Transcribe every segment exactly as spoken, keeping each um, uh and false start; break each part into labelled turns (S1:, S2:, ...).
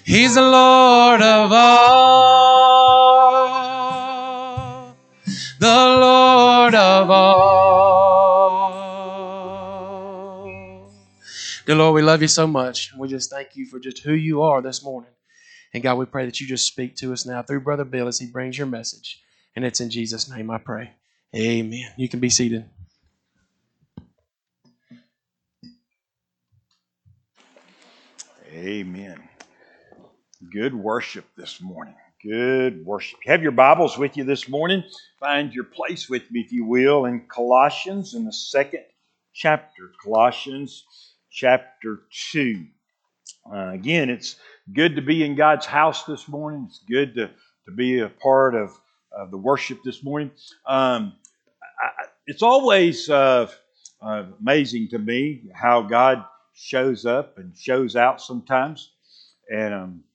S1: He's the Lord of all. The Lord of all. Dear Lord, we love you so much. We just thank you for just who you are this morning. And God, we pray that you just speak to us now through Brother Bill as he brings your message. And it's in Jesus' name I pray. Amen. You can be seated.
S2: Amen. Good worship this morning. Good worship. Have your Bibles with you this morning. Find your place with me, if you will, in Colossians, in the second chapter. Colossians chapter two. Uh, again, it's good to be in God's house this morning. It's good to, to be a part of, of the worship this morning. Um, I, it's always uh, uh, amazing to me how God shows up and shows out sometimes. And um,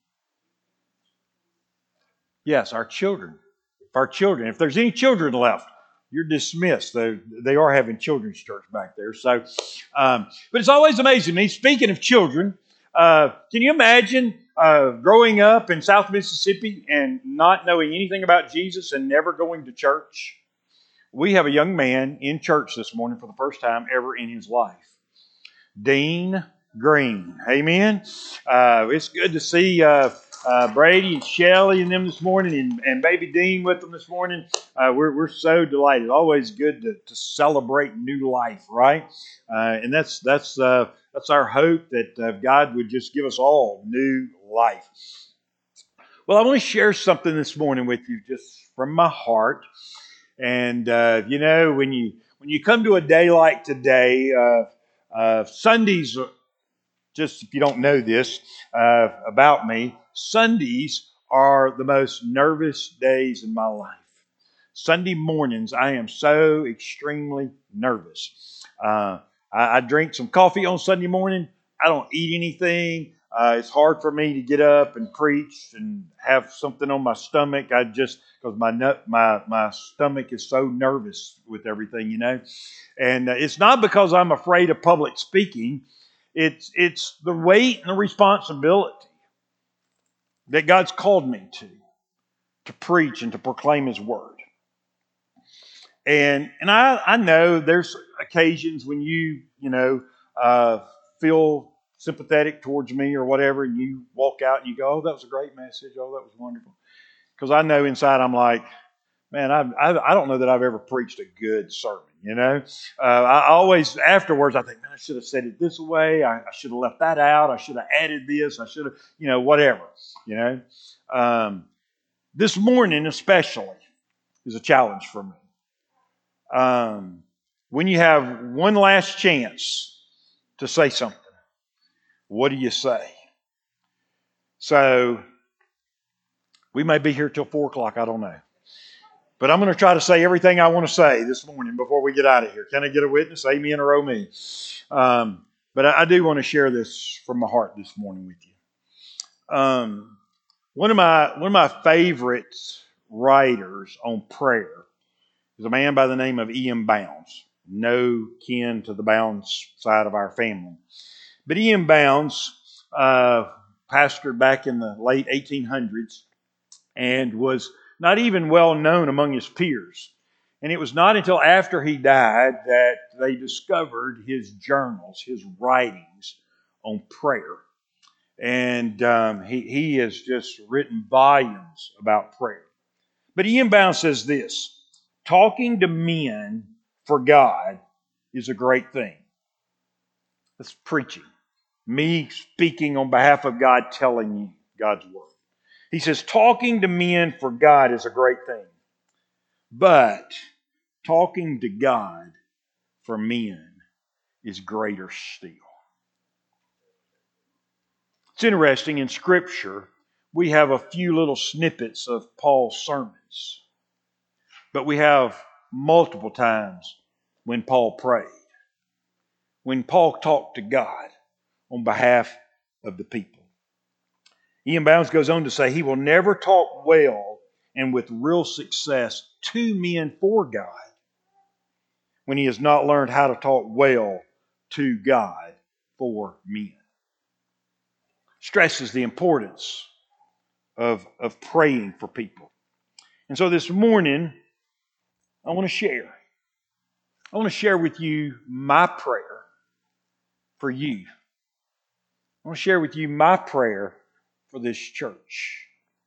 S2: yes, our children. If our children, if there's any children left, you're dismissed. They, they are having children's church back there. So, um, but it's always amazing to me. Speaking of children, uh, can you imagine uh, growing up in South Mississippi and not knowing anything about Jesus and never going to church? We have a young man in church this morning for the first time ever in his life. Dean Green. Amen. Uh, it's good to see uh, uh, Brady and Shelley and them this morning, and, and baby Dean with them this morning. Uh, we're we're so delighted. Always good to, to celebrate new life, right? Uh, and that's that's uh, that's our hope that uh, God would just give us all new life. Well, I want to share something this morning with you, just from my heart. And uh, you know, when you when you come to a day like today, uh, uh, Sundays. Just if you don't know this uh, about me, Sundays are the most nervous days in my life. Sunday mornings, I am so extremely nervous. Uh, I, I drink some coffee on Sunday morning. I don't eat anything. Uh, it's hard for me to get up and preach and have something on my stomach. I just because my nut, my my stomach is so nervous with everything, you know. And uh, it's not because I'm afraid of public speaking. It's it's the weight and the responsibility that God's called me to, to preach and to proclaim His Word. And and I, I know there's occasions when you, you know, uh, feel sympathetic towards me or whatever, and you walk out and you go, oh, that was a great message. Oh, that was wonderful. Because I know inside I'm like, man, I, I I don't know that I've ever preached a good sermon, you know. Uh, I always, afterwards, I think, man, I should have said it this way. I, I should have left that out. I should have added this. I should have, you know, whatever, you know. Um, this morning especially is a challenge for me. Um, when you have one last chance to say something, what do you say? So we may be here till four o'clock. I don't know. But I'm going to try to say everything I want to say this morning before we get out of here. Can I get a witness? Amen or oh me? Um, but I, I do want to share this from my heart this morning with you. Um, one of my one of my favorite writers on prayer is a man by the name of E M Bounds. No kin to the Bounds side of our family. But E M Bounds uh, pastored back in the late eighteen hundreds and was not even well known among his peers. And it was not until after he died that they discovered his journals, his writings on prayer. And um, he, he has just written volumes about prayer. But E M Bounds says this: talking to men for God is a great thing. That's preaching. Me speaking on behalf of God, telling you God's word. He says, talking to men for God is a great thing. But talking to God for men is greater still. It's interesting, in Scripture, we have a few little snippets of Paul's sermons. But we have multiple times when Paul prayed. When Paul talked to God on behalf of the people. E M Bounds goes on to say he will never talk well and with real success to men for God when he has not learned how to talk well to God for men. stresses the importance of, of praying for people. And so this morning, I want to share. I want to share with you my prayer for you. I want to share with you my prayer for this church.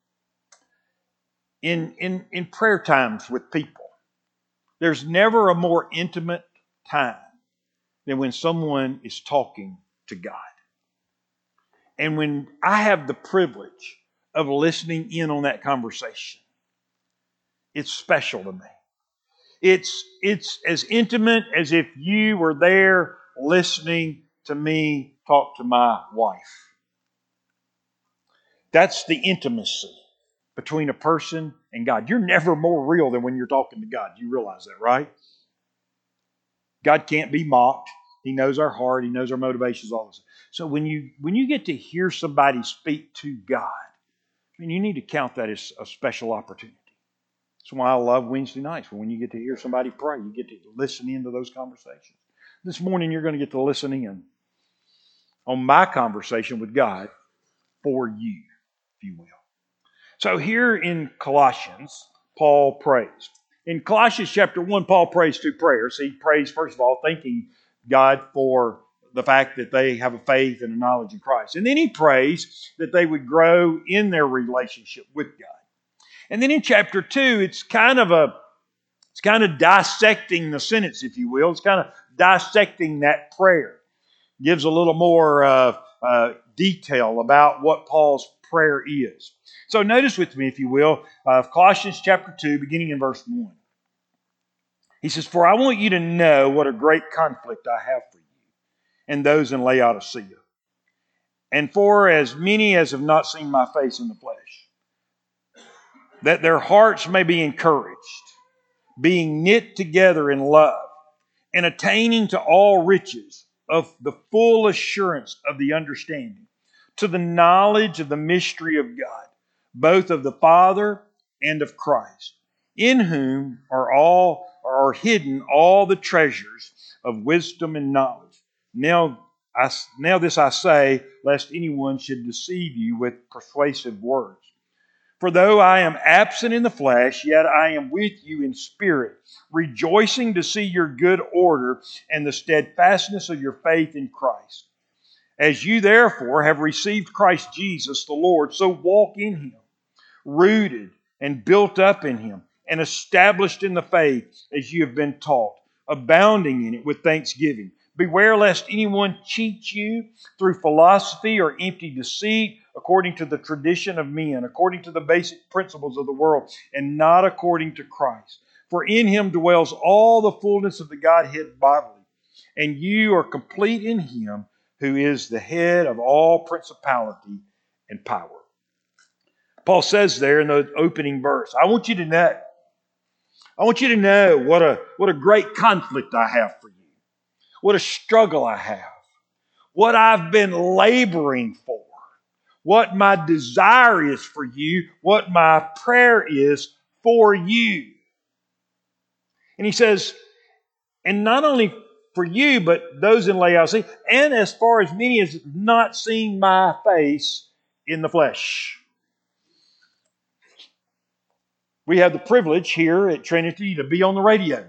S2: In, in, in prayer times with people, there's never a more intimate time than when someone is talking to God. And when I have the privilege of listening in on that conversation, it's special to me. It's, it's as intimate as if you were there listening to me talk to my wife. That's the intimacy between a person and God. You're never more real than when you're talking to God. You realize that, right? God can't be mocked. He knows our heart. He knows our motivations, all this. So when you when you get to hear somebody speak to God, I mean, you need to count that as a special opportunity. That's why I love Wednesday nights. When you get to hear somebody pray, you get to listen into those conversations. This morning, you're going to get to listen in on my conversation with God for you, if you will. So here in Colossians, Paul prays. In Colossians chapter one, Paul prays two prayers. He prays, first of all, thanking God for the fact that they have a faith and a knowledge in Christ. And then he prays that they would grow in their relationship with God. And then in chapter two, it's kind of a, it's kind of dissecting the sentence, if you will. It's kind of dissecting that prayer. Gives a little more uh, uh, detail about what Paul's prayer is. So notice with me, if you will, uh, Colossians chapter two, beginning in verse one. He says, "For I want you to know what a great conflict I have for you and those in Laodicea, and for as many as have not seen my face in the flesh, that their hearts may be encouraged, being knit together in love, and attaining to all riches of the full assurance of the understanding, to the knowledge of the mystery of God, both of the Father and of Christ, in whom are all are hidden all the treasures of wisdom and knowledge. Now, I, now this I say, lest anyone should deceive you with persuasive words. For though I am absent in the flesh, yet I am with you in spirit, rejoicing to see your good order and the steadfastness of your faith in Christ. As you therefore have received Christ Jesus the Lord, so walk in Him, rooted and built up in Him, and established in the faith as you have been taught, abounding in it with thanksgiving. Beware lest anyone cheat you through philosophy or empty deceit, according to the tradition of men, according to the basic principles of the world, and not according to Christ. For in Him dwells all the fullness of the Godhead bodily, and you are complete in Him, who is the head of all principality and power." Paul says there in the opening verse, I want you to know, I want you to know what a, what a great conflict I have for you, what a struggle I have, what I've been laboring for, what my desire is for you, what my prayer is for you. And he says, and not only for you, but those in Laodicea, and as far as many as have not seen my face in the flesh. We have the privilege here at Trinity to be on the radio.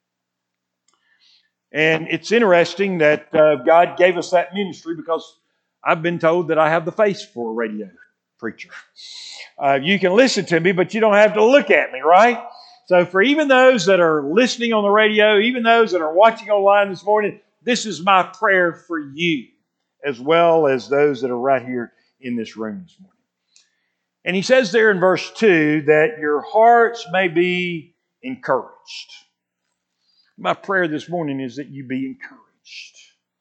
S2: And it's interesting that uh, God gave us that ministry because I've been told that I have the face for a radio preacher. Uh, you can listen to me, but you don't have to look at me, right? So for even those that are listening on the radio, even those that are watching online this morning, this is my prayer for you, as well as those that are right here in this room this morning. And he says there in verse two that your hearts may be encouraged. My prayer this morning is that you be encouraged.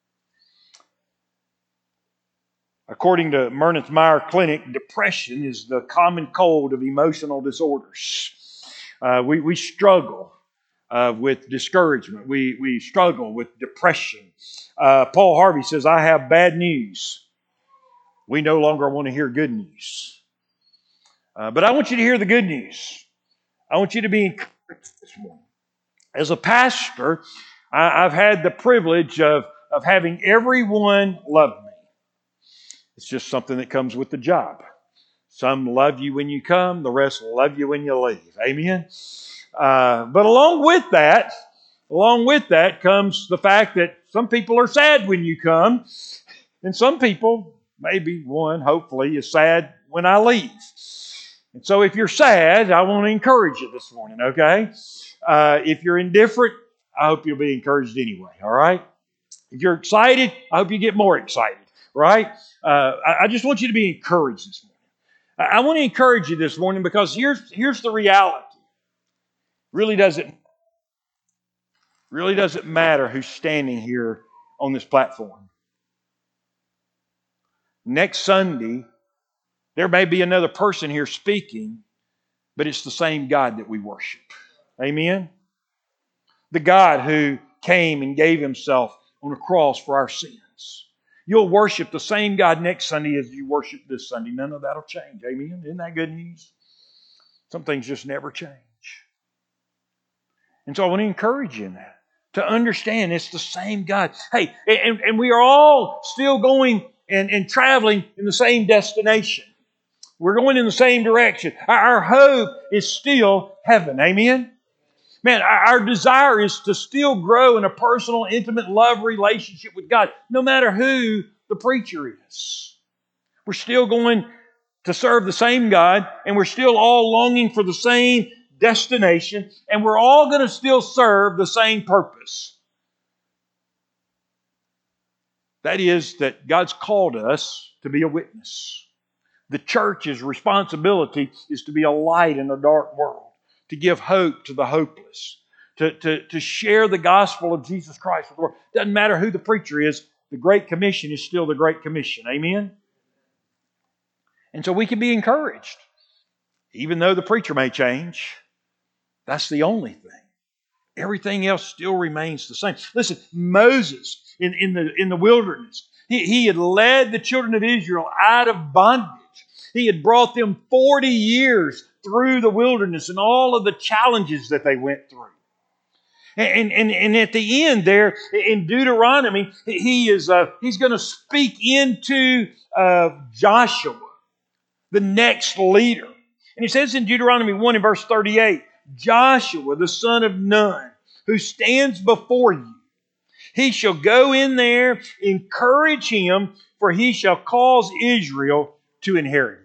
S2: According to Merneth Meyer Clinic, depression is the common cold of emotional disorders. Uh, we, we struggle uh, with discouragement. We, we struggle with depression. Uh, Paul Harvey says, I have bad news. We no longer want to hear good news. Uh, but I want you to hear the good news. I want you to be encouraged this morning. As a pastor, I, I've had the privilege of, of having everyone love me. It's just something that comes with the job. Some love you when you come, the rest love you when you leave. Amen? Uh, but along with that, along with that comes the fact that some people are sad when you come, and some people, maybe one, hopefully, is sad when I leave. And so if you're sad, I want to encourage you this morning, okay? Uh, if you're indifferent, I hope you'll be encouraged anyway, all right? If you're excited, I hope you get more excited, right? Uh, I, I just want you to be encouraged this morning. I, I want to encourage you this morning because here's, here's the reality. Really doesn't, really doesn't matter who's standing here on this platform. Next Sunday, there may be another person here speaking, but it's the same God that we worship. Amen? The God who came and gave Himself on a cross for our sins. You'll worship the same God next Sunday as you worship this Sunday. None of that will change. Amen? Isn't that good news? Some things just never change. And so I want to encourage you in that. To understand it's the same God. Hey, and, and we are all still going and, and traveling in the same destination. We're going in the same direction. Our, our hope is still heaven. Amen? Man, our, our desire is to still grow in a personal, intimate love relationship with God, no matter who the preacher is. We're still going to serve the same God, and we're still all longing for the same destination, and we're all going to still serve the same purpose. That is that God's called us to be a witness. The church's responsibility is to be a light in a dark world, to give hope to the hopeless, to, to, to share the gospel of Jesus Christ with the world. Doesn't matter who the preacher is, the Great Commission is still the Great Commission. Amen? And so we can be encouraged. Even though the preacher may change, that's the only thing. Everything else still remains the same. Listen, Moses in, in, the, in the wilderness, he, he had led the children of Israel out of bondage. He had brought them forty years through the wilderness and all of the challenges that they went through. And, and, and at the end there, in Deuteronomy, he is uh, he's going to speak into uh, Joshua, the next leader. And he says in Deuteronomy one and verse thirty-eight, Joshua, the son of Nun, who stands before you, he shall go in there, encourage him, for he shall cause Israel to inherit.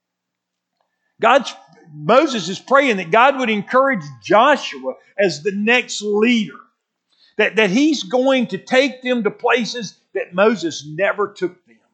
S2: God's, Moses is praying that God would encourage Joshua as the next leader. That, that he's going to take them to places that Moses never took them.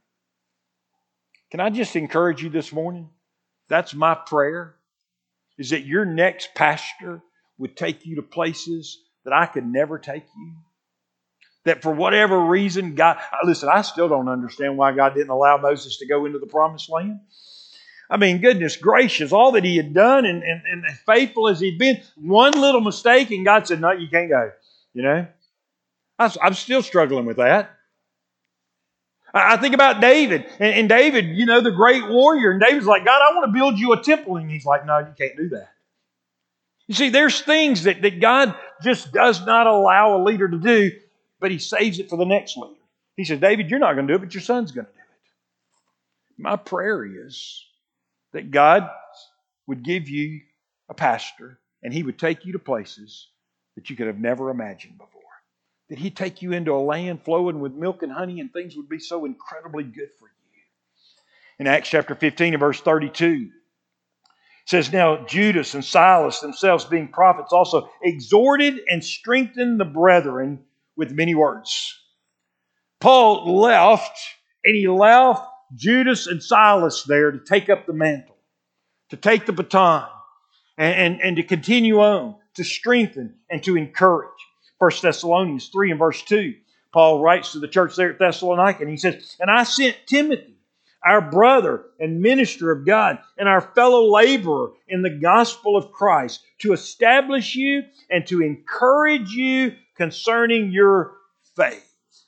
S2: Can I just encourage you this morning? That's my prayer. Is that your next pastor would take you to places that I could never take you. That for whatever reason, God... Listen, I still don't understand why God didn't allow Moses to go into the promised land. I mean, goodness gracious, all that he had done and, and, and faithful as he'd been, one little mistake and God said, no, you can't go. You know? I, I'm still struggling with that. I, I think about David. And, and David, you know, the great warrior. And David's like, God, I want to build you a temple. And he's like, no, you can't do that. You see, there's things that, that God just does not allow a leader to do, but He saves it for the next leader. He says, David, you're not going to do it, but your son's going to do it. My prayer is that God would give you a pastor and he would take you to places that you could have never imagined before. That He'd take you into a land flowing with milk and honey and things would be so incredibly good for you. In Acts chapter fifteen and verse thirty-two, it says, now Judas and Silas themselves being prophets also exhorted and strengthened the brethren with many words. Paul left and he left Judas and Silas there to take up the mantle, to take the baton and, and, and to continue on, to strengthen and to encourage. First Thessalonians three and verse two, Paul writes to the church there at Thessalonica and he says, and I sent Timothy, our brother and minister of God, and our fellow laborer in the gospel of Christ, to establish you and to encourage you concerning your faith.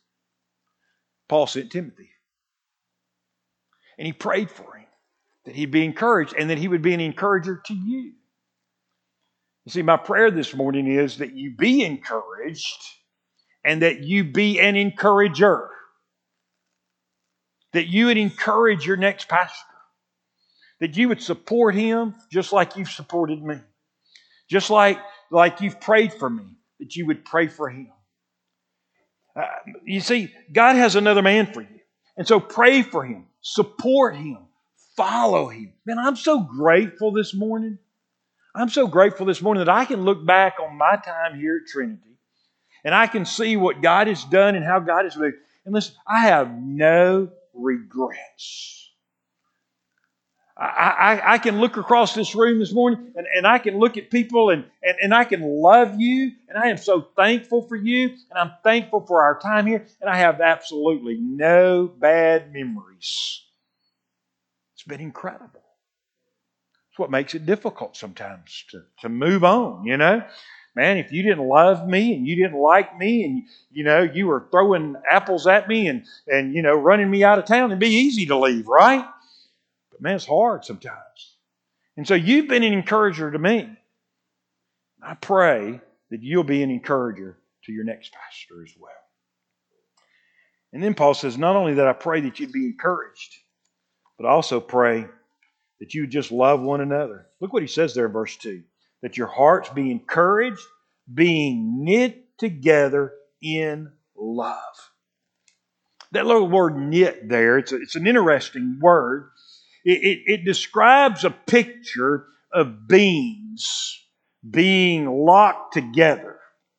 S2: Paul sent Timothy. And he prayed for him, that he'd be encouraged and that he would be an encourager to you. You see, my prayer this morning is that you be encouraged and that you be an encourager. that you would encourage your next pastor, that you would support him just like you've supported me, just like, like you've prayed for me, that you would pray for him. Uh, you see, God has another man for you. And so pray for him, support him, follow him. Man, I'm so grateful this morning. I'm so grateful this morning that I can look back on my time here at Trinity and I can see what God has done and how God has moved. And listen, I have no regrets. I, I, I can look across this room this morning and, and I can look at people and, and, and I can love you. And I am so thankful for you. And I'm thankful for our time here. And I have absolutely no bad memories. It's been incredible. It's what makes it difficult sometimes to, to move on, you know. Man, if you didn't love me and you didn't like me and, you know, you were throwing apples at me and, and you know, running me out of town, it'd be easy to leave, right? But man, it's hard sometimes. And so you've been an encourager to me. I pray that you'll be an encourager to your next pastor as well. And then Paul says, not only that I pray that you'd be encouraged, but I also pray that you just love one another. Look what he says there in verse two. That your hearts be encouraged, being knit together in love. That little word knit there, it's, a, it's an interesting word. It, it, it describes a picture of beams being locked together.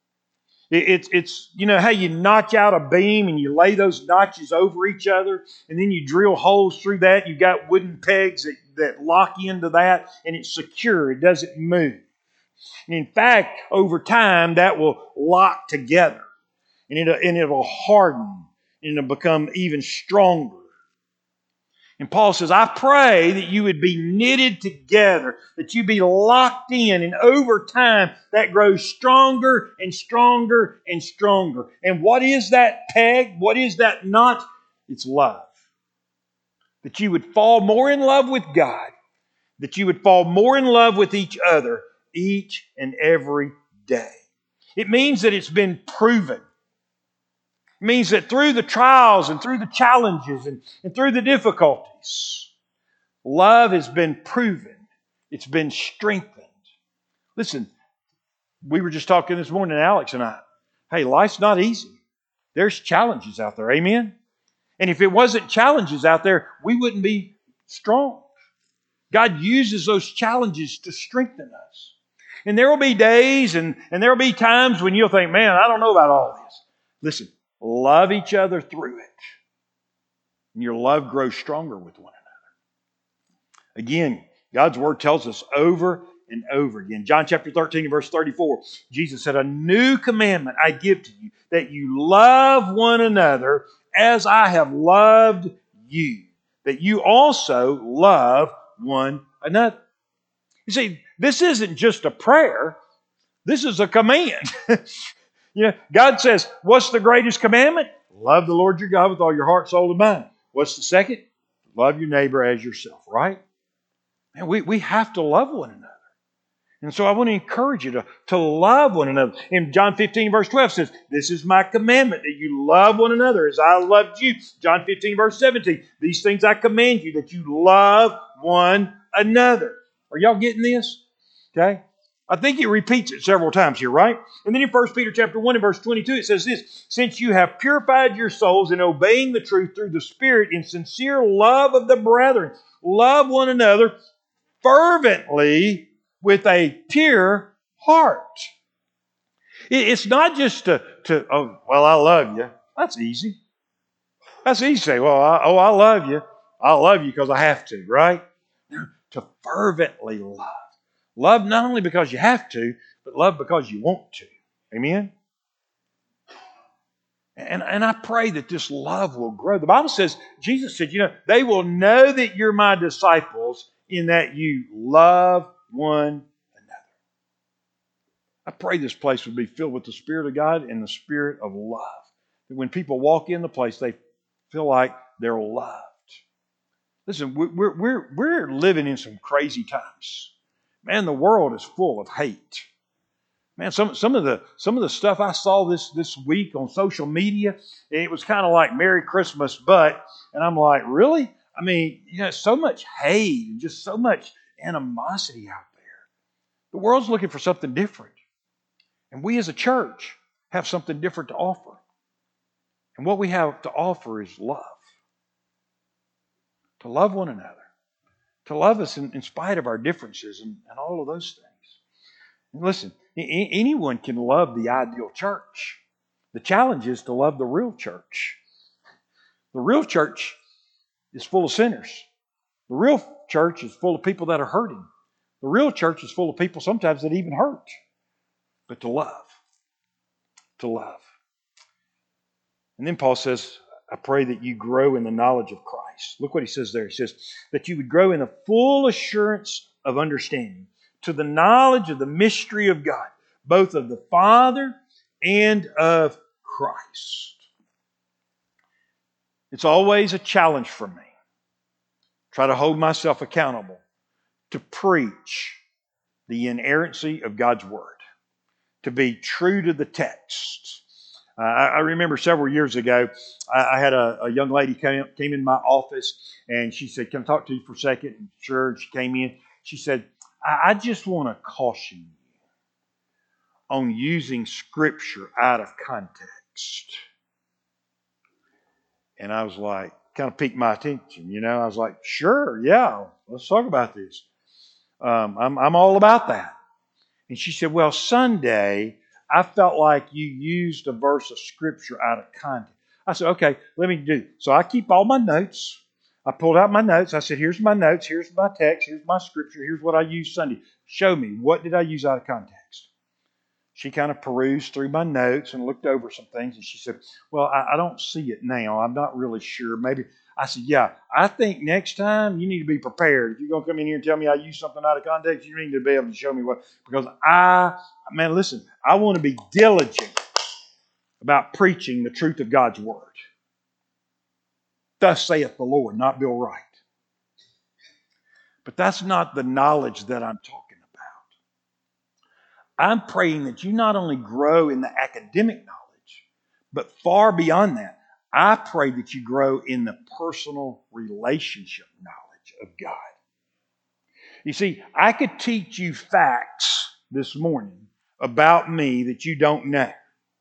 S2: It, it's, it's, you know how you notch out a beam and you lay those notches over each other and then you drill holes through that. You've got wooden pegs that, that lock into that and it's secure. It doesn't move. And in fact, over time, that will lock together and it'll, and it'll harden and it'll become even stronger. And Paul says, I pray that you would be knitted together, that you be locked in, and over time that grows stronger and stronger and stronger. And what is that peg? What is that knot? It's love. That you would fall more in love with God, that you would fall more in love with each other each and every day. It means that it's been proven. It means that through the trials and through the challenges and, and through the difficulties, love has been proven. It's been strengthened. Listen, we were just talking this morning, Alex and I. Hey, life's not easy. There's challenges out there. Amen? And if it wasn't challenges out there, we wouldn't be strong. God uses those challenges to strengthen us. And there will be days and, and there will be times when you'll think, man, I don't know about all this. Listen, love each other through it. And your love grows stronger with one another. Again, God's Word tells us over and over again. John chapter thirteen and verse thirty-four, Jesus said, a new commandment I give to you, that you love one another as I have loved you, that you also love one another. You see, this isn't just a prayer. This is a command. You know, God says, what's the greatest commandment? Love the Lord your God with all your heart, soul, and mind. What's the second? Love your neighbor as yourself, right? And we, we have to love one another. And so I want to encourage you to, to love one another. In John fifteen verse twelve says, this is my commandment, that you love one another as I loved you. John fifteen verse seventeen, these things I command you, that you love one another. Are y'all getting this? Okay. I think he repeats it several times here, right? And then in First Peter chapter one and verse twenty-two, it says this, since you have purified your souls in obeying the truth through the Spirit in sincere love of the brethren, love one another fervently with a pure heart. It's not just to, to oh, well, I love you. That's easy. That's easy to say, well, I, oh, I love you. I love you because I have to, right? To fervently love. Love not only because you have to, but love because you want to. Amen? And, and I pray that this love will grow. The Bible says, Jesus said, you know, they will know that you're my disciples in that you love one another. I pray this place would be filled with the Spirit of God and the Spirit of love. That when people walk in the place, they feel like they're loved. Listen, we're, we're, we're living in some crazy times. Man, the world is full of hate. Man, some, some of the some of the stuff I saw this, this week on social media, it was kind of like Merry Christmas, but, and I'm like, really? I mean, you know, so much hate and just so much animosity out there. The world's looking for something different. And we as a church have something different to offer. And what we have to offer is love. To love one another. To love us in, in spite of our differences and, and all of those things. And listen, a- anyone can love the ideal church. The challenge is to love the real church. The real church is full of sinners. The real church is full of people that are hurting. The real church is full of people sometimes that even hurt. But to love. To love. And then Paul says, I pray that you grow in the knowledge of Christ. Look what he says there. He says, that you would grow in the full assurance of understanding, to the knowledge of the mystery of God, both of the Father and of Christ. It's always a challenge for me. Try to hold myself accountable to preach the inerrancy of God's Word, to be true to the text. Uh, I, I remember several years ago, I, I had a, a young lady came, came in my office, and she said, can I talk to you for a second? And sure, she came in. She said, I, I just want to caution you on using Scripture out of context. And I was like, kind of piqued my attention, you know. I was like, sure, yeah, let's talk about this. Um, I'm, I'm all about that. And she said, well, Sunday, I felt like you used a verse of Scripture out of context. I said, okay, let me do. So I keep all my notes. I pulled out my notes. I said, here's my notes. Here's my text. Here's my Scripture. Here's what I used Sunday. Show me. What did I use out of context? She kind of perused through my notes and looked over some things. And she said, well, I, I don't see it now. I'm not really sure. Maybe. I said, yeah, I think next time you need to be prepared. If you're going to come in here and tell me I used something out of context, you need to be able to show me what. Because I, man, listen, I want to be diligent about preaching the truth of God's Word. Thus saith the Lord, not Bill Wright. But that's not the knowledge that I'm talking about. I'm praying that you not only grow in the academic knowledge, but far beyond that, I pray that you grow in the personal relationship knowledge of God. You see, I could teach you facts this morning about me that you don't know.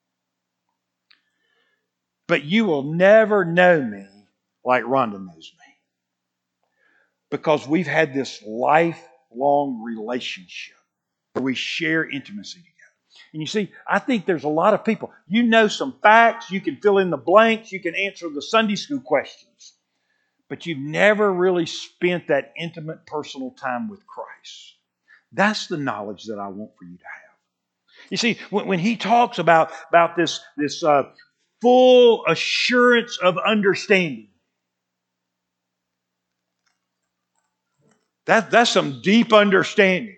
S2: But you will never know me like Rhonda knows me. Because we've had this lifelong relationship where we share intimacy together. And you see, I think there's a lot of people. You know some facts, you can fill in the blanks, you can answer the Sunday school questions. But you've never really spent that intimate personal time with Christ. That's the knowledge that I want for you to have. You see, when, when he talks about, about this, this uh, full assurance of understanding, that, that's some deep understanding.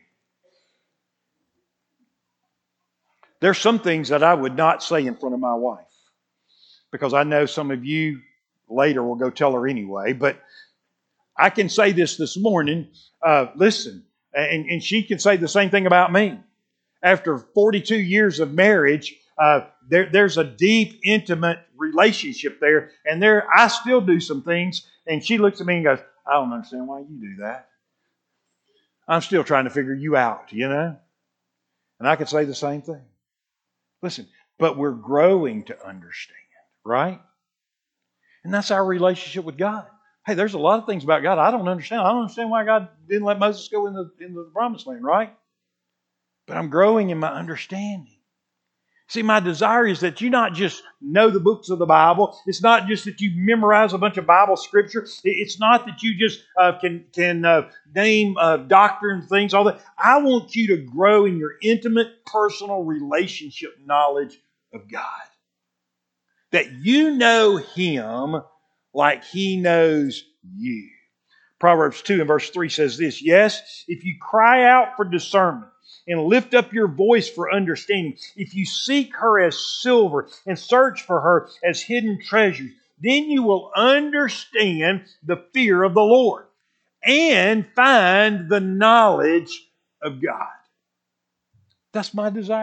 S2: There's some things that I would not say in front of my wife, because I know some of you later will go tell her anyway, but I can say this this morning, uh, listen, and, and she can say the same thing about me. After forty-two years of marriage, uh, there, there's a deep, intimate relationship there, and there I still do some things, and she looks at me and goes, I don't understand why you do that. I'm still trying to figure you out, you know? And I could say the same thing. Listen, but we're growing to understand, right? And that's our relationship with God. Hey, there's a lot of things about God I don't understand. I don't understand why God didn't let Moses go into, into the promised land, right? But I'm growing in my understanding. See, my desire is that you not just know the books of the Bible. It's not just that you memorize a bunch of Bible scripture. It's not that you just uh, can, can uh, name uh, doctrine things, all that. I want you to grow in your intimate, personal relationship knowledge of God. That you know Him like He knows you. Proverbs two and verse three says this, yes, if you cry out for discernment, and lift up your voice for understanding. If you seek her as silver and search for her as hidden treasures, then you will understand the fear of the Lord and find the knowledge of God. That's my desire for you.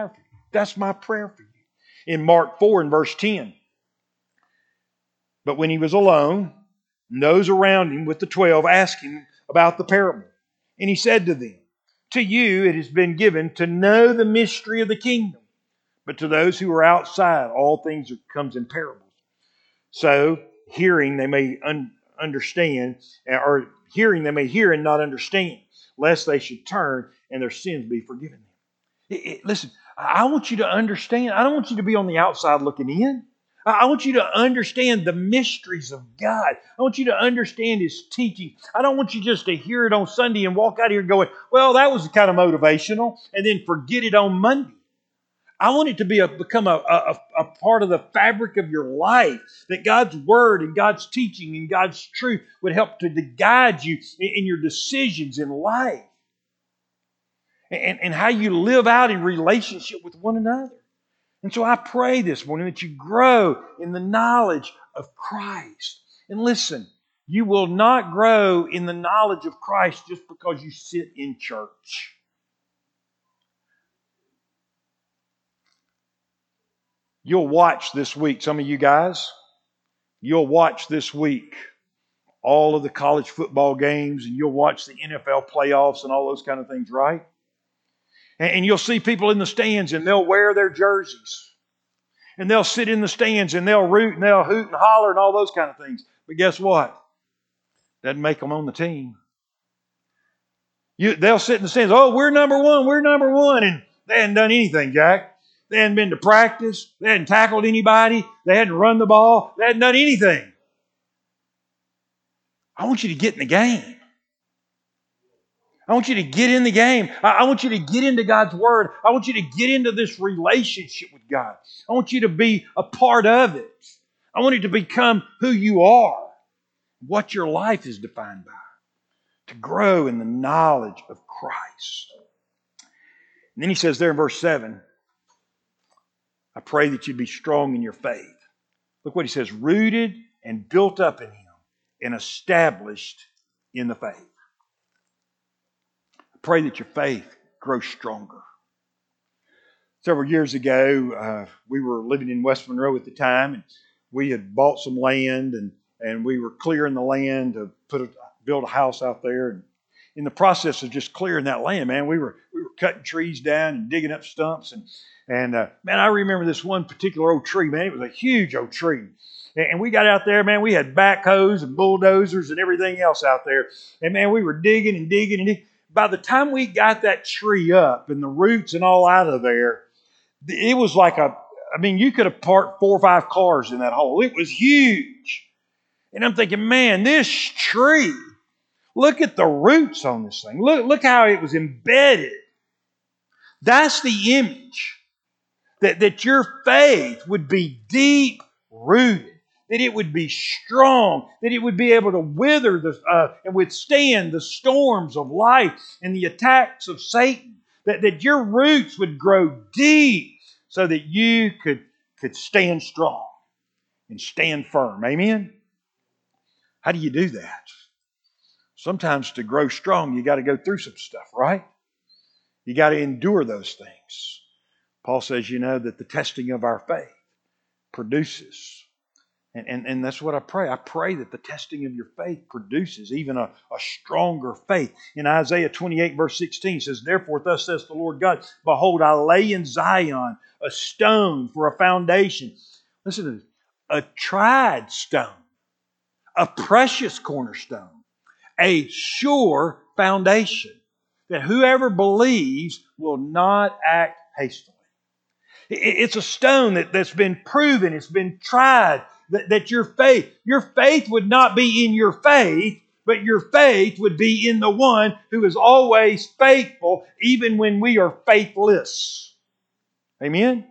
S2: That's my prayer for you. In Mark four and verse ten. But when he was alone, those around him with the twelve asked him about the parable. And he said to them, to you it has been given to know the mystery of the kingdom, but to those who are outside, all things are, comes in parables. So, hearing they may un- understand, or hearing they may hear and not understand, lest they should turn and their sins be forgiven them. It, it, listen, I want you to understand. I don't want you to be on the outside looking in. I want you to understand the mysteries of God. I want you to understand His teaching. I don't want you just to hear it on Sunday and walk out here going, well, that was kind of motivational, and then forget it on Monday. I want it to be a, become a, a, a part of the fabric of your life, that God's Word and God's teaching and God's truth would help to, to guide you in, in your decisions in life and, and how you live out in relationship with one another. And so I pray this morning that you grow in the knowledge of Christ. And listen, you will not grow in the knowledge of Christ just because you sit in church. You'll watch this week, some of you guys, you'll watch this week all of the college football games, and you'll watch the N F L playoffs and all those kind of things, right? And, and you'll see people in the stands, and they'll wear their jerseys. And they'll sit in the stands, and they'll root, and they'll hoot and holler, and all those kind of things. But guess what? Doesn't make them on the team. You, they'll sit in the stands, oh, we're number one, we're number one, and they hadn't done anything, Jack. They hadn't been to practice. They hadn't tackled anybody. They hadn't run the ball. They hadn't done anything. I want you to get in the game. I want you to get in the game. I want you to get into God's Word. I want you to get into this relationship with God. I want you to be a part of it. I want it to become who you are, what your life is defined by, to grow in the knowledge of Christ. And then he says there in verse seven, I pray that you be strong in your faith. Look what he says, rooted and built up in Him and established in the faith. I pray that your faith grows stronger. Several years ago, uh, we were living in West Monroe at the time, and we had bought some land, and, and we were clearing the land to put a, build a house out there. And in the process of just clearing that land, man, we were we were cutting trees down and digging up stumps, and and uh, man, I remember this one particular old tree, man. It was a huge old tree. And we got out there, man, we had backhoes and bulldozers and everything else out there. And man, we were digging and digging and digging. By the time we got that tree up and the roots and all out of there, it was like a, I mean, you could have parked four or five cars in that hole. It was huge. And I'm thinking, man, this tree, look at the roots on this thing. Look, look how it was embedded. That's the image. That, that your faith would be deep rooted, that it would be strong, that it would be able to wither the, uh, and withstand the storms of life and the attacks of Satan, that, that your roots would grow deep so that you could, could stand strong and stand firm. Amen? How do you do that? Sometimes to grow strong, you got to go through some stuff, right? You got to endure those things. Paul says, you know, that the testing of our faith produces. And, and, and that's what I pray. I pray that the testing of your faith produces even a, a stronger faith. In Isaiah twenty-eight, verse sixteen, it says, therefore, thus says the Lord God, behold, I lay in Zion a stone for a foundation. Listen to this. A tried stone, a precious cornerstone, a sure foundation, that whoever believes will not act hastily. It's a stone that, that's been proven, it's been tried, that, that your faith, your faith would not be in your faith, but your faith would be in the one who is always faithful, even when we are faithless. Amen?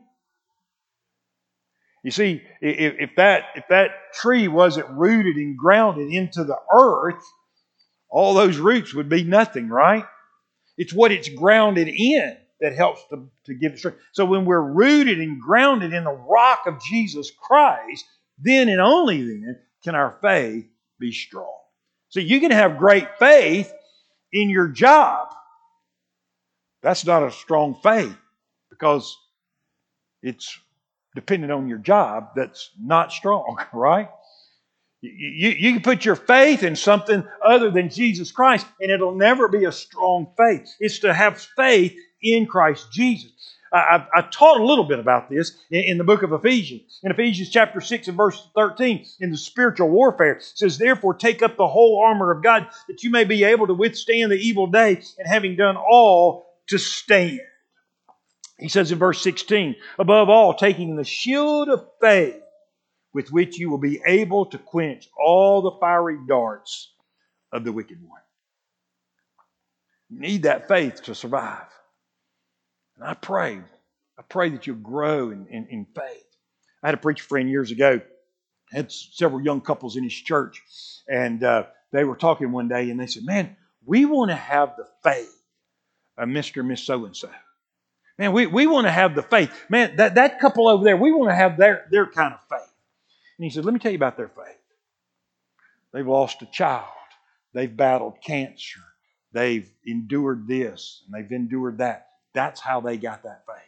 S2: You see, if, if, that, if that tree wasn't rooted and grounded into the earth, all those roots would be nothing, right? It's what it's grounded in that helps to, to give it strength. So when we're rooted and grounded in the rock of Jesus Christ, then and only then can our faith be strong. So you can have great faith in your job. That's not a strong faith because It's dependent on your job that's not strong, right? You, you, you can put your faith in something other than Jesus Christ, and it'll never be a strong faith. It's to have faith in Christ Jesus. I, I, I taught a little bit about this in, in the book of Ephesians. In Ephesians chapter six and verse thirteen, in the spiritual warfare, it says, "Therefore take up the whole armor of God, that you may be able to withstand the evil day, and having done all, to stand." He says in verse sixteen, "Above all, taking the shield of faith, with which you will be able to quench all the fiery darts of the wicked one." You need that faith to survive. And I pray, I pray that you'll grow in, in, in faith. I had a preacher friend years ago, had several young couples in his church, and uh, they were talking one day, and they said, "Man, we want to have the faith of Mister and Miss So-and-so. Man, we, we want to have the faith. Man, that, that couple over there, we want to have their, their kind of faith." And he said, "Let me tell you about their faith. They've lost a child. They've battled cancer. They've endured this, and they've endured that. That's how they got that faith."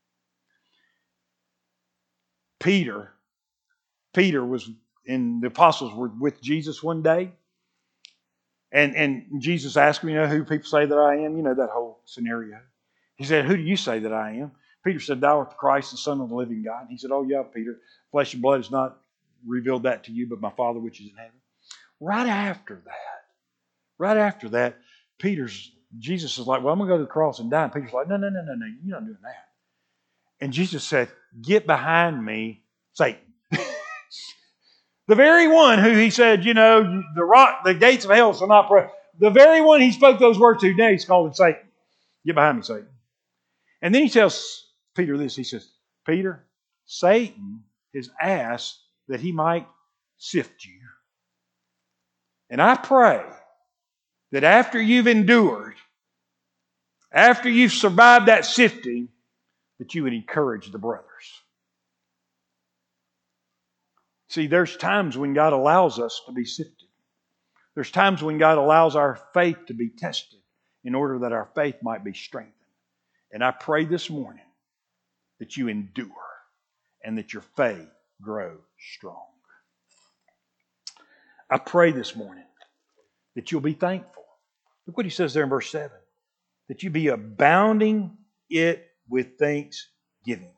S2: Peter, Peter was, and the apostles were with Jesus one day, and, and Jesus asked him, you know, "Who people say that I am?" You know, that whole scenario. He said, "Who do you say that I am?" Peter said, "Thou art the Christ, the Son of the living God." And he said, "Oh yeah, Peter, flesh and blood has not revealed that to you, but my Father which is in heaven." Right after that, right after that, Peter's, Jesus is like, "Well, I'm going to go to the cross and die." And Peter's like, "No, no, no, no, no, you're not doing that." And Jesus said, "Get behind me, Satan." The very one who he said, you know, the rock, the gates of hell shall not prevail. The very one he spoke those words to, now he's called Satan. "Get behind me, Satan." And then he tells Peter this. He says, "Peter, Satan has asked that he might sift you. And I pray that after you've endured, after you've survived that sifting, that you would encourage the brothers." See, there's times when God allows us to be sifted. There's times when God allows our faith to be tested in order that our faith might be strengthened. And I pray this morning that you endure and that your faith grow strong. I pray this morning that you'll be thankful. Look what he says there in verse seven. That you be abounding it with thanksgiving.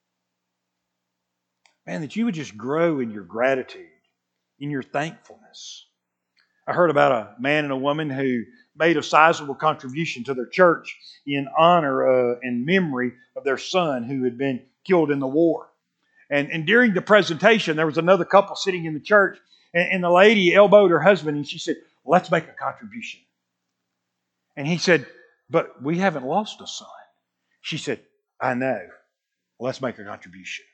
S2: Man, that you would just grow in your gratitude, in your thankfulness. I heard about a man and a woman who made a sizable contribution to their church in honor uh, and memory of their son who had been killed in the war. And, and during the presentation, there was another couple sitting in the church, and, and the lady elbowed her husband, and she said, "Let's make a contribution." And he said, "But we haven't lost a son." She said, "I know. Let's make a contribution."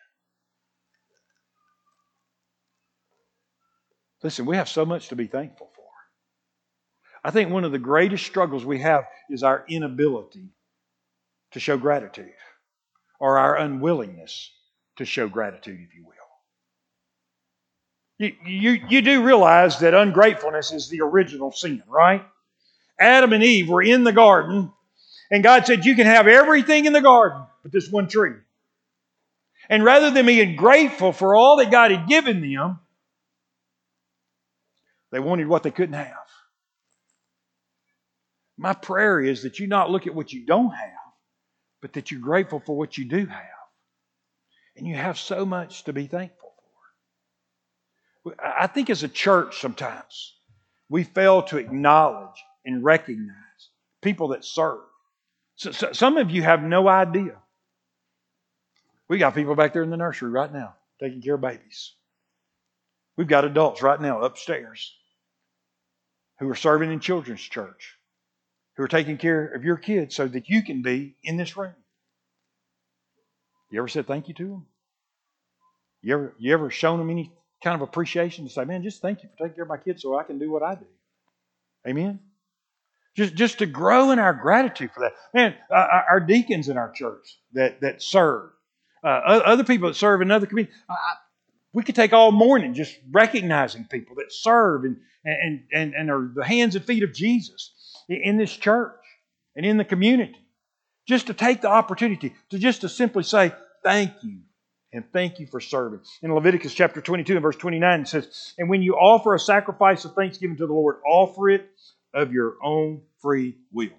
S2: Listen, we have so much to be thankful for. I think one of the greatest struggles we have is our inability to show gratitude, or our unwillingness to show gratitude, if you will. You, you, you do realize that ungratefulness is the original sin, right? Adam and Eve were in the garden, and God said, "You can have everything in the garden but this one tree." And rather than being grateful for all that God had given them, they wanted what they couldn't have. My prayer is that you not look at what you don't have, but that you're grateful for what you do have. And you have so much to be thankful for. I think as a church sometimes, we fail to acknowledge and recognize people that serve. So, so, some of you have no idea. We got people back there in the nursery right now taking care of babies. We've got adults right now upstairs who are serving in children's church, who are taking care of your kids so that you can be in this room. You ever said thank you to them? You ever, you ever shown them any kind of appreciation to say, "Man, just thank you for taking care of my kids so I can do what I do"? Amen? Just, just to grow in our gratitude for that. Man, uh, our deacons in our church that, that serve, uh, other people that serve in other communities, I, we could take all morning just recognizing people that serve and, and, and, and are the hands and feet of Jesus in this church and in the community. Just to take the opportunity to just to simply say, thank you. And thank you for serving. In Leviticus chapter twenty-two and verse twenty-nine, it says, and when you offer a sacrifice of thanksgiving to the Lord, offer it of your own free will.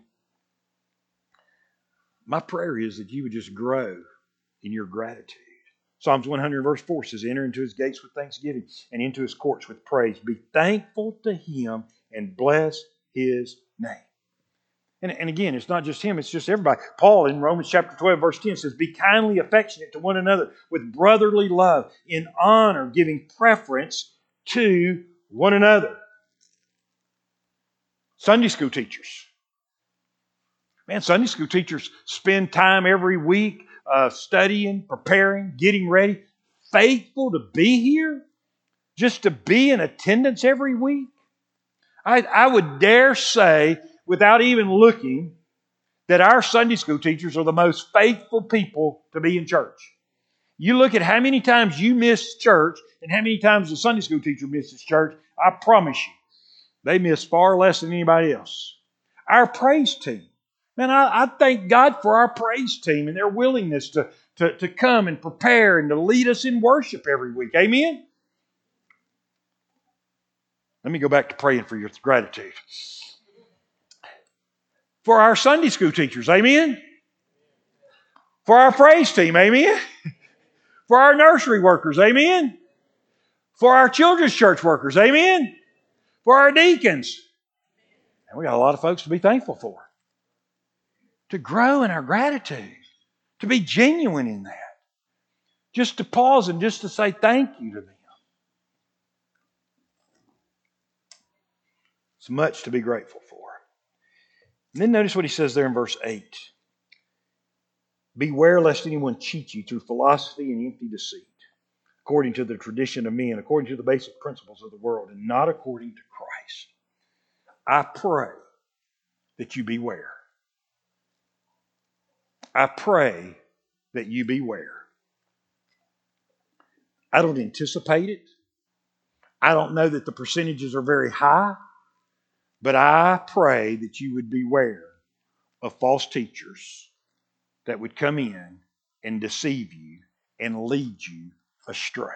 S2: My prayer is that you would just grow in your gratitude. Psalms one hundred verse four says, enter into his gates with thanksgiving and into his courts with praise. Be thankful to him and bless his name. And, and again, it's not just him, it's just everybody. Paul in Romans chapter twelve verse ten says, be kindly affectionate to one another with brotherly love, in honor, giving preference to one another. Sunday school teachers. Man, Sunday school teachers spend time every week uh, studying, preparing, getting ready. Faithful to be here? Just to be in attendance every week? I, I would dare say, without even looking, that our Sunday school teachers are the most faithful people to be in church. You look at how many times you miss church and how many times the Sunday school teacher misses church, I promise you, they miss far less than anybody else. Our praise team. Man, I, I thank God for our praise team and their willingness to, to, to come and prepare and to lead us in worship every week. Amen? Let me go back to praying for your gratitude. For our Sunday school teachers, amen? For our praise team, amen? For our nursery workers, amen? For our children's church workers, amen? For our deacons. And we got a lot of folks to be thankful for. To grow in our gratitude. To be genuine in that. Just to pause and just to say thank you to them. It's much to be grateful for. And then notice what he says there in verse eight. Beware lest anyone cheat you through philosophy and empty deceit, according to the tradition of men, according to the basic principles of the world, and not according to Christ. I pray that you beware. I pray that you beware. I don't anticipate it. I don't know that the percentages are very high, but I pray that you would beware of false teachers that would come in and deceive you and lead you astray.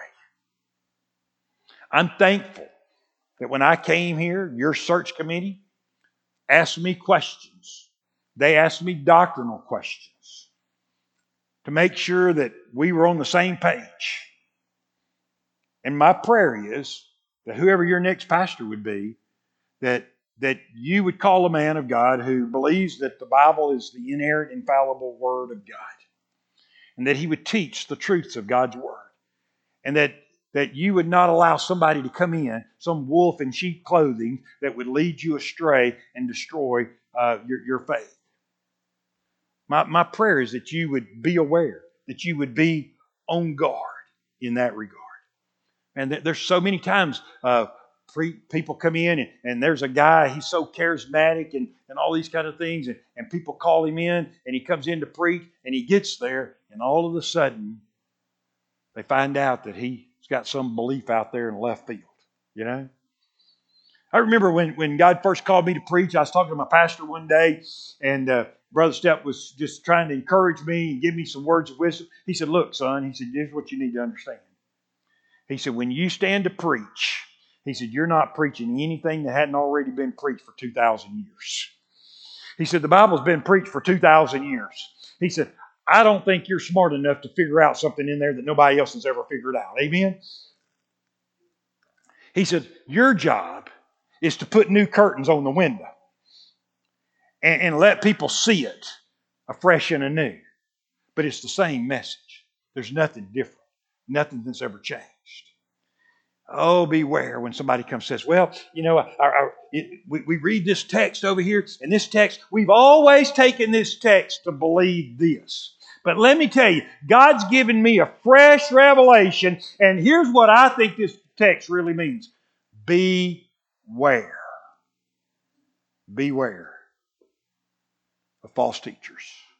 S2: I'm thankful that when I came here, your search committee asked me questions. They asked me doctrinal questions to make sure that we were on the same page. And my prayer is that whoever your next pastor would be, that, that you would call a man of God who believes that the Bible is the inerrant, infallible Word of God. And that he would teach the truths of God's Word. And that, that you would not allow somebody to come in, some wolf in sheep clothing, that would lead you astray and destroy uh, your, your faith. My, my prayer is that you would be aware, that you would be on guard in that regard. And there's so many times uh, pre- people come in and, and there's a guy, he's so charismatic and, and all these kind of things. And, and people call him in and he comes in to preach and he gets there and all of a sudden they find out that he's got some belief out there in left field. You know? I remember when, when God first called me to preach, I was talking to my pastor one day and uh, Brother Stepp was just trying to encourage me and give me some words of wisdom. He said, look, son, he said, here's what you need to understand. He said, when you stand to preach, he said, you're not preaching anything that hadn't already been preached for two thousand years. He said, the Bible's been preached for two thousand years. He said, I don't think you're smart enough to figure out something in there that nobody else has ever figured out. Amen? He said, your job is to put new curtains on the window and, and let people see it afresh and anew. But it's the same message. There's nothing different. Nothing that's ever changed. Oh, beware when somebody comes and says, well, you know, our, our, it, we, we read this text over here, and this text, we've always taken this text to believe this. But let me tell you, God's given me a fresh revelation, and here's what I think this text really means. Beware. Beware of false teachers.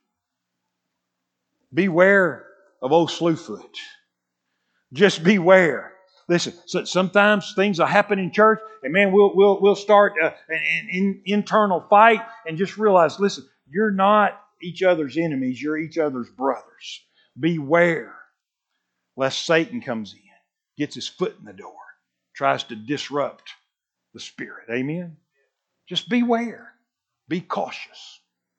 S2: Beware of old Slewfoot. Just beware. Listen, so sometimes things will happen in church, and man, we'll we'll we'll start uh, an, an, an internal fight, and just realize, listen, you're not each other's enemies; you're each other's brothers. beware lest Satan comes in, gets his foot in the door, tries to disrupt the Spirit. Amen? Just beware. Be cautious.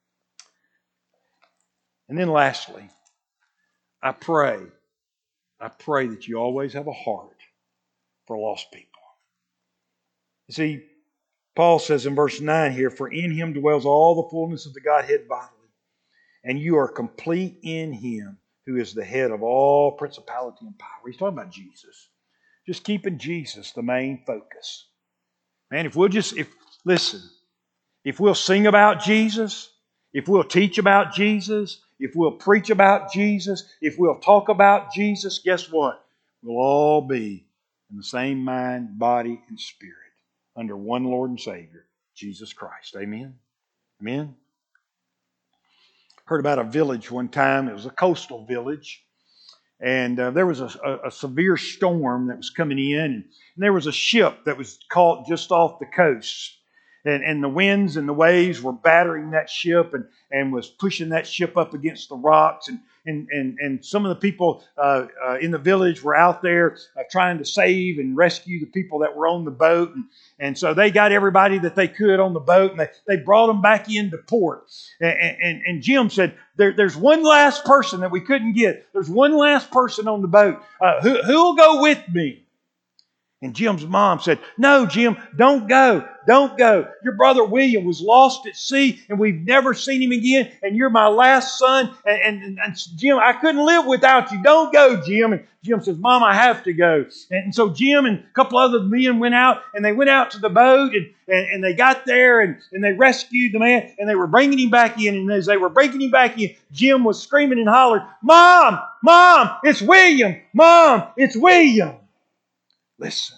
S2: And then lastly, I pray, I pray that you always have a heart for lost people. You see, Paul says in verse nine here, for in Him dwells all the fullness of the Godhead bodily, and you are complete in Him who is the head of all principality and power. He's talking about Jesus. Just keeping Jesus the main focus. Man, if we'll just, if listen, if we'll sing about Jesus, if we'll teach about Jesus, if we'll preach about Jesus, if we'll talk about Jesus, guess what? We'll all be in the same mind, body, and spirit under one Lord and Savior, Jesus Christ. Amen? Amen? Heard about a village one time. It was a coastal village. And uh, there was a, a, a severe storm that was coming in. And, and there was a ship that was caught just off the coast. And, and the winds and the waves were battering that ship and, and was pushing that ship up against the rocks. And, and, and, and some of the people uh, uh, in the village were out there uh, trying to save and rescue the people that were on the boat. And, and so they got everybody that they could on the boat, and they, they brought them back into port. And, and, and Jim said, there, there's one last person that we couldn't get. There's one last person on the boat. Uh, who, who'll go with me? And Jim's mom said, no, Jim, don't go. Don't go. Your brother William was lost at sea, and we've never seen him again, and you're my last son. And, and, and Jim, I couldn't live without you. Don't go, Jim. And Jim says, Mom, I have to go. And so Jim and a couple other men went out, and they went out to the boat, and, and, and they got there, and, and they rescued the man, and they were bringing him back in. And as they were bringing him back in, Jim was screaming and hollering, Mom, Mom, it's William. Mom, it's William. Listen,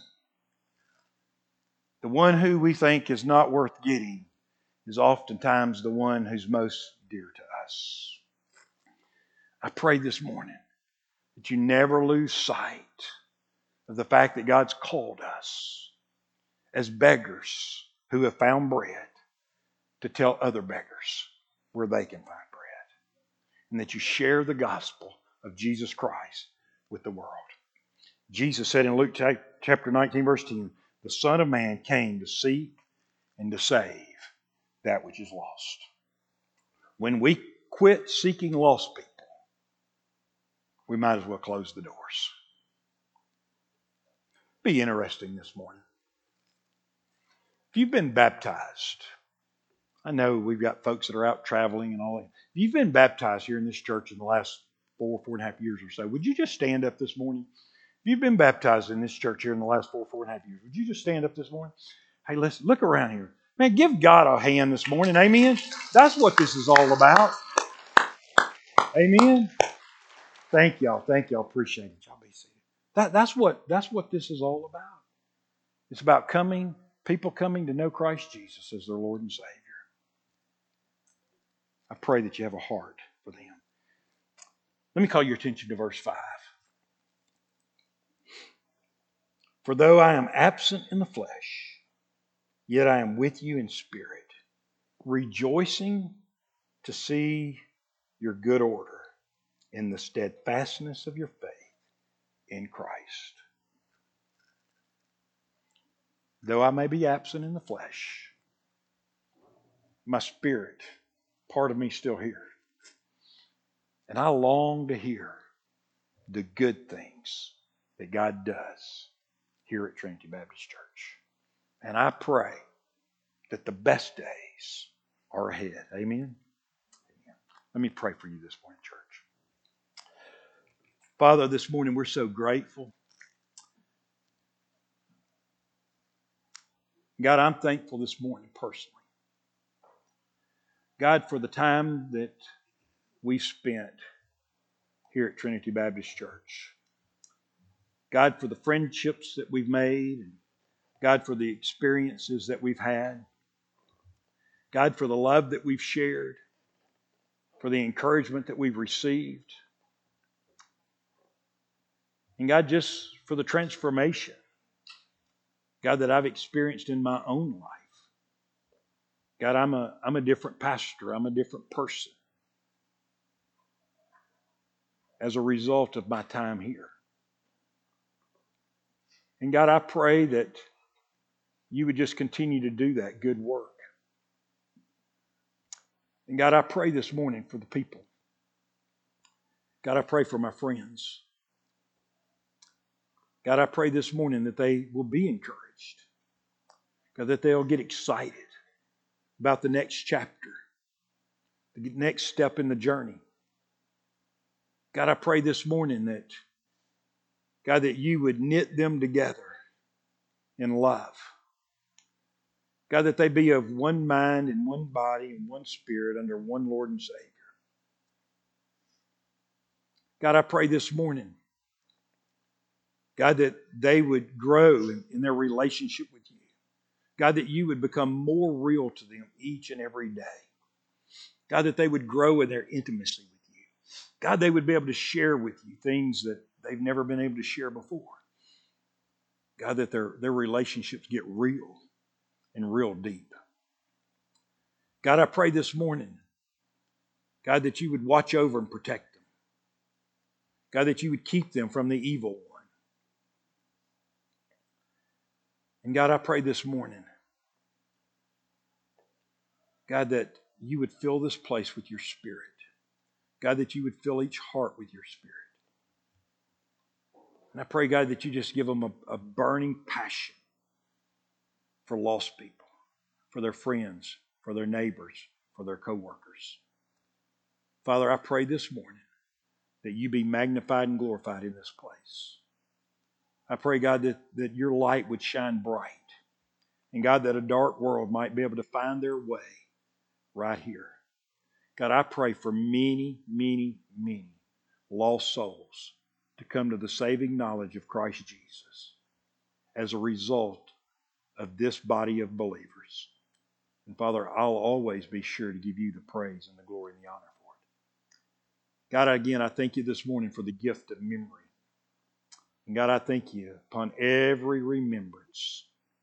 S2: the one who we think is not worth getting is oftentimes the one who's most dear to us. I pray this morning that you never lose sight of the fact that God's called us as beggars who have found bread to tell other beggars where they can find bread. And that you share the gospel of Jesus Christ with the world. Jesus said in Luke chapter nineteen, verse ten, the Son of Man came to seek and to save that which is lost. When we quit seeking lost people, we might as well close the doors. Be interesting this morning. If you've been baptized, I know we've got folks that are out traveling and all that. If you've been baptized here in this church in the last four, four and a half years or so, would you just stand up this morning? If you've been baptized in this church here in the last four, four and a half years, would you just stand up this morning? Hey, listen, look around here. Man, give God a hand this morning. Amen? That's what this is all about. Amen? Thank y'all. Thank y'all. Appreciate it. Y'all be seated. That, that's what, that's what this is all about. It's about coming, people coming to know Christ Jesus as their Lord and Savior. I pray that you have a heart for them. Let me call your attention to verse five. For though I am absent in the flesh, yet I am with you in spirit, rejoicing to see your good order in the steadfastness of your faith in Christ. Though I may be absent in the flesh, my spirit, part of me still here. And I long to hear the good things that God does here at Trinity Baptist Church. And I pray that the best days are ahead. Amen? Amen. Let me pray for you this morning, church. Father, this morning we're so grateful. God, I'm thankful this morning personally. God, for the time that we spent here at Trinity Baptist Church. God, for the friendships that we've made. And God, for the experiences that we've had. God, for the love that we've shared. For the encouragement that we've received. And God, just for the transformation, God, that I've experienced in my own life. God, I'm a, I'm a different pastor. I'm a different person. as a result of my time here. And God, I pray that you would just continue to do that good work. And God, I pray this morning for the people. God, I pray for my friends. God, I pray this morning that they will be encouraged. God, that they'll get excited about the next chapter, the next step in the journey. God, I pray this morning that, God, that you would knit them together in love. God, that they be of one mind and one body and one spirit under one Lord and Savior. God, I pray this morning, God, that they would grow in, in their relationship with you. God, that you would become more real to them each and every day. God, that they would grow in their intimacy with you. God, they would be able to share with you things that they've never been able to share before. God, that their, their relationships get real and real deep. God, I pray this morning, God, that you would watch over and protect them. God, that you would keep them from the evil one. And God, I pray this morning, God, that you would fill this place with your Spirit. God, that you would fill each heart with your Spirit. And I pray, God, that you just give them a, a burning passion for lost people, for their friends, for their neighbors, for their co-workers. Father, I pray this morning that you be magnified and glorified in this place. I pray, God, that, that your light would shine bright. And God, that a dark world might be able to find their way right here. God, I pray for many, many, many lost souls to come to the saving knowledge of Christ Jesus as a result of this body of believers. And Father, I'll always be sure to give you the praise and the glory and the honor for it. God, again, I thank you this morning for the gift of memory. And God, I thank you upon every remembrance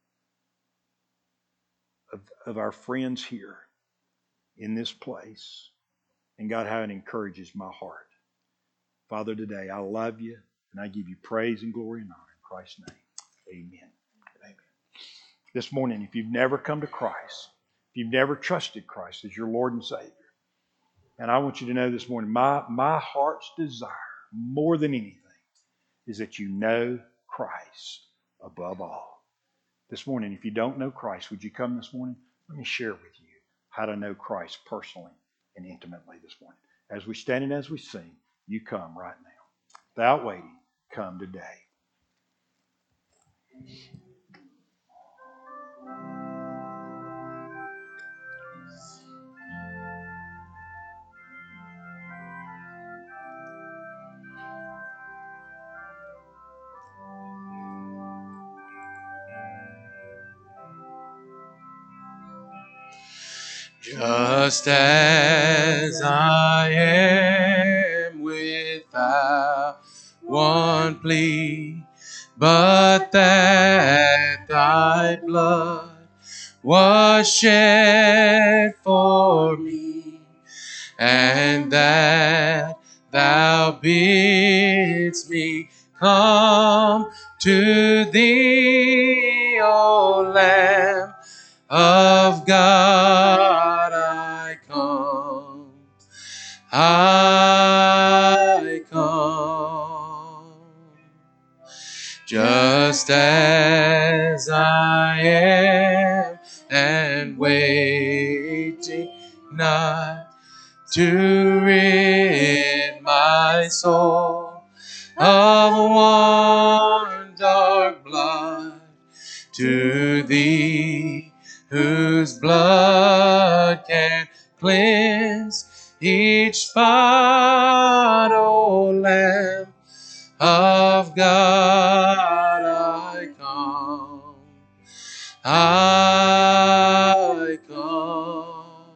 S2: of, of our friends here in this place. And God, how it encourages my heart. Father, today I love you and I give you praise and glory and honor in Christ's name. Amen. Amen. This morning, if you've never come to Christ, if you've never trusted Christ as your Lord and Savior, and I want you to know this morning, my, my heart's desire, more than anything, is that you know Christ above all. This morning, if you don't know Christ, would you come this morning? Let me share with you how to know Christ personally and intimately this morning. As we stand and as we sing, you come right now. Without waiting, come today.
S1: Just as I am without one plea, but that thy blood was shed for me, and that thou bidst me come to thee, O Lamb of God, I come, I come, just as I am, and waiting not to rid my soul of one dark blood, to thee whose blood can cleanse each spot, O Lamb of God, I come, I come,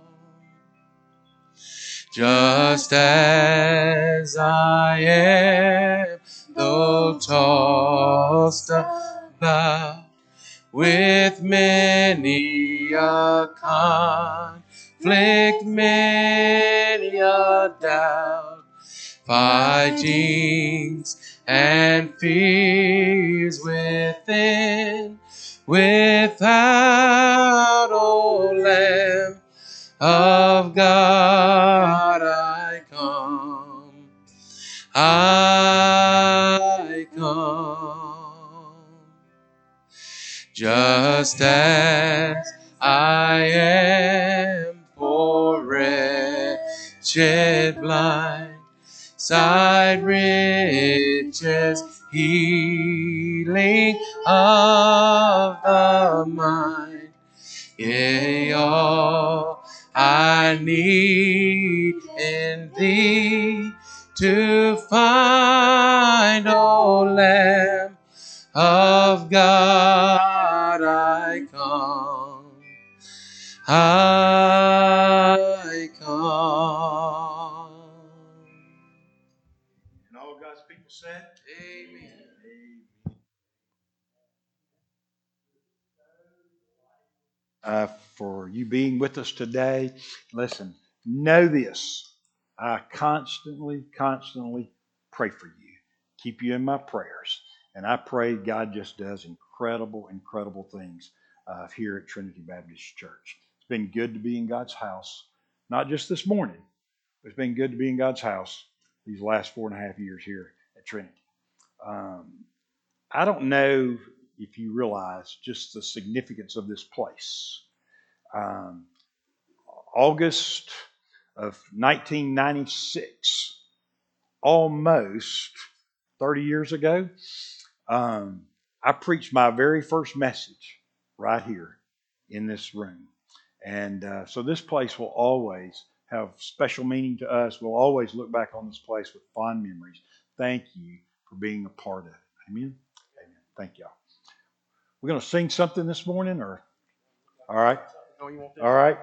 S1: just as I am, though tossed about with many a conflict, many a doubt, fightings and fears within. Without, O Lamb of God, I come. I come. Just as I am, poor, wretched, blind, side riches, healing of the mind. Yea, all I need in thee to find, O Lamb of God, I come. I come.
S2: And all God's people said,
S1: Amen.
S2: Uh, for you being with us today. Listen, know this. I constantly, constantly pray for you. Keep you in my prayers. And I pray God just does incredible, incredible things uh, here at Trinity Baptist Church. It's been good to be in God's house, not just this morning, but it's been good to be in God's house these last four and a half years here at Trinity. Um, I don't know if you realize just the significance of this place. Um, August of nineteen ninety-six, almost thirty years ago, um, I preached my very first message right here in this room. And uh, so this place will always have special meaning to us. We'll always look back on this place with fond memories. Thank you for being a part of it. Amen? Amen. Thank y'all. We're going to sing something this morning, or? All right. All right.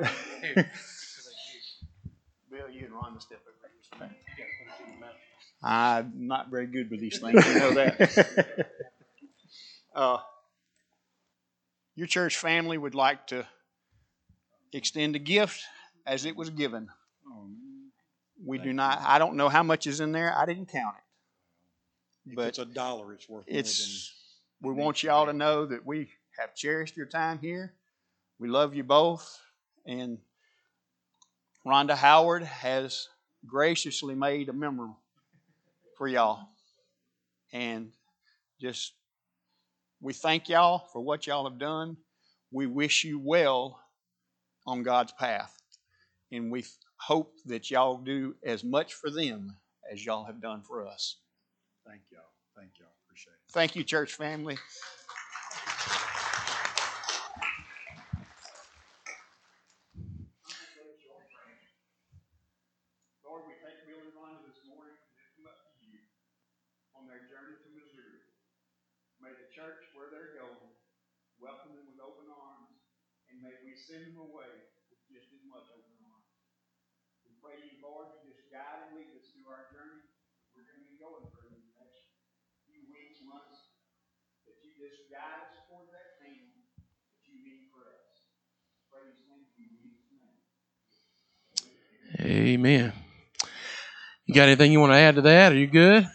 S3: Bill, you and Ron step over here. I'm not very good with these things. You know that. uh, your church family would like to extend a gift as it was given. We do not. I don't know how much is in there. I didn't count it.
S2: If
S3: But
S2: it's a dollar, it's worth
S3: it's.
S2: more
S3: We
S2: than
S3: want y'all to know that we have cherished your time here. We love you both, and Rhonda Howard has graciously made a memorial for y'all. And just, we thank y'all for what y'all have done. We wish you well on God's path. And we hope that y'all do as much for them as y'all have done for us.
S2: Thank y'all. Thank y'all. Appreciate it.
S3: Thank you, church family. Lord, we take Bill and Rhonda this morning and lift them up to you on their journey to Missouri. May the church, where they're going, welcome them with open arms, and may we send them away with just as much open arms. We pray you, Lord, to just guide and lead us through our journey we're going to be going through in the next few weeks, months, that you just guide us toward that thing that you need for us. Pray these things in Jesus' name.
S1: Amen. You got anything you want to add to that? Are you good?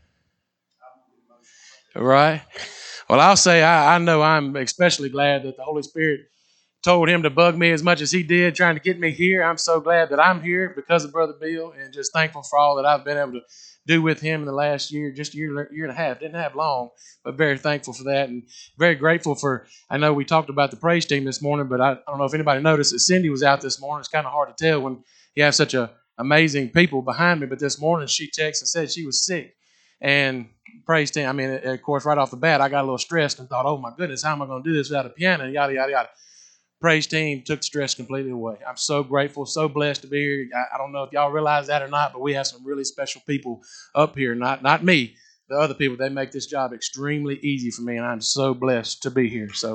S1: All right. Well, I'll say I, I know I'm especially glad that the Holy Spirit told him to bug me as much as he did trying to get me here. I'm so glad that I'm here because of Brother Bill, and just thankful for all that I've been able to do with him in the last year, just a year, year and a half. Didn't have long, but very thankful for that, and very grateful for, I know we talked about the praise team this morning, but I, I don't know if anybody noticed that Cindy was out this morning. It's kind of hard to tell when you have such a amazing people behind me, but this morning she texted and said she was sick. And praise team, I mean, of course, right off the bat, I got a little stressed and thought, oh my goodness, how am I going to do this without a piano, yada, yada, yada. Praise team took the stress completely away. I'm so grateful, so blessed to be here. I, I don't know if y'all realize that or not, but we have some really special people up here. Not not me, the other people. They make this job extremely easy for me, and I'm so blessed to be here. So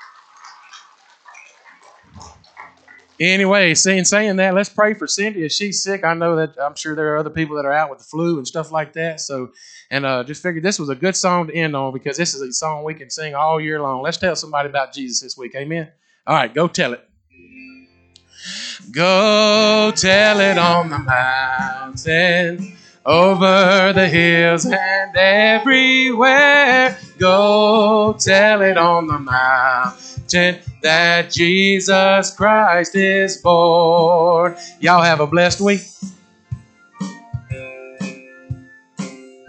S1: anyway, saying saying that, let's pray for Cindy. If she's sick, I know that I'm sure there are other people that are out with the flu and stuff like that. So, and uh, just figured this was a good song to end on, because this is a song we can sing all year long. Let's tell somebody about Jesus this week. Amen. All right, go tell it. Go tell it on the mountain, over the hills and everywhere. Go tell it on the mountain that Jesus Christ is born. Y'all have a blessed week.